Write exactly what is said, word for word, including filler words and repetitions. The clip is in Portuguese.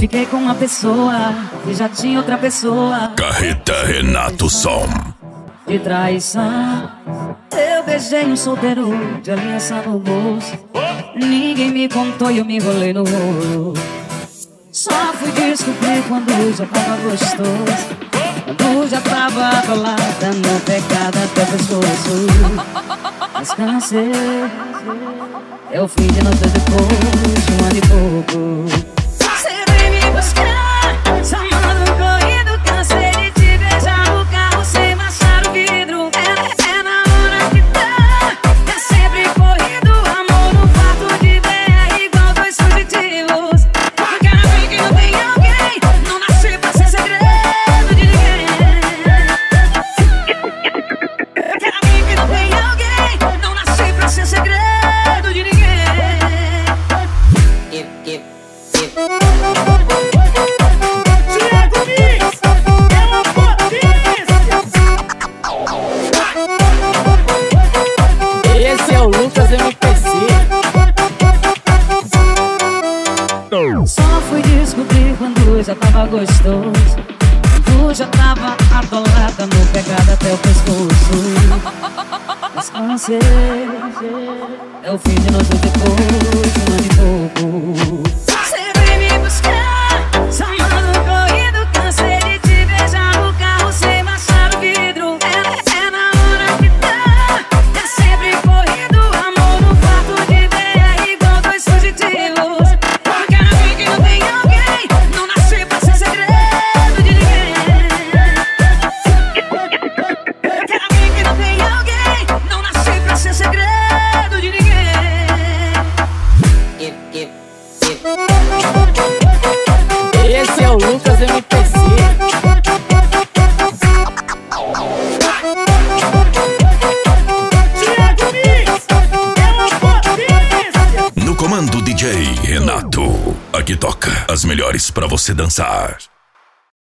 Fiquei com uma pessoa e já tinha outra pessoa. Carreta Renato Som. De traição, eu beijei um solteiro de aliança no bolso. Ninguém me contou e eu me enrolei no rolo. Só fui descobrir quando já tava gostoso, quando já tava atolada no pecado até o pescoço. Mas cansei, é o fim de nós dois depois de um ano e pouco. Você vem me buscar, chamando corrido, cansei de te beijar no carro sem baixar o vidro. É, é na hora que tá, é sempre corrido, amor no quarto de B R igual dois fugitivos. Quero ver que não tem alguém, não nasci pra ser segredo de ninguém. Quero ver que não tem alguém, não nasci pra ser segredo de ninguém. If, if, if. Thiago Mix, ela potência. Esse é o Lucas M P C. Só fui descobrir quando já tava gostoso, quando já tava atolada no pecado até o pescoço. Descansei, é o fim de nós dois depois de um ano e pouco. Você vem me buscar, chamando corrido, cansei de te beijar no carro sem baixar o vidro. É, é na hora que tá, é sempre corrido, amor no quarto de B R igual dois fugitivos. Quero ver que não tem alguém, não nasci pra ser segredo de ninguém. Quero ver que não tem alguém, não nasci pra ser segredo de ninguém. If, if, if. Esse é o Lucas M P C. Thiago Mix, ela potência. No comando D J Renato. Aqui toca as melhores pra você dançar.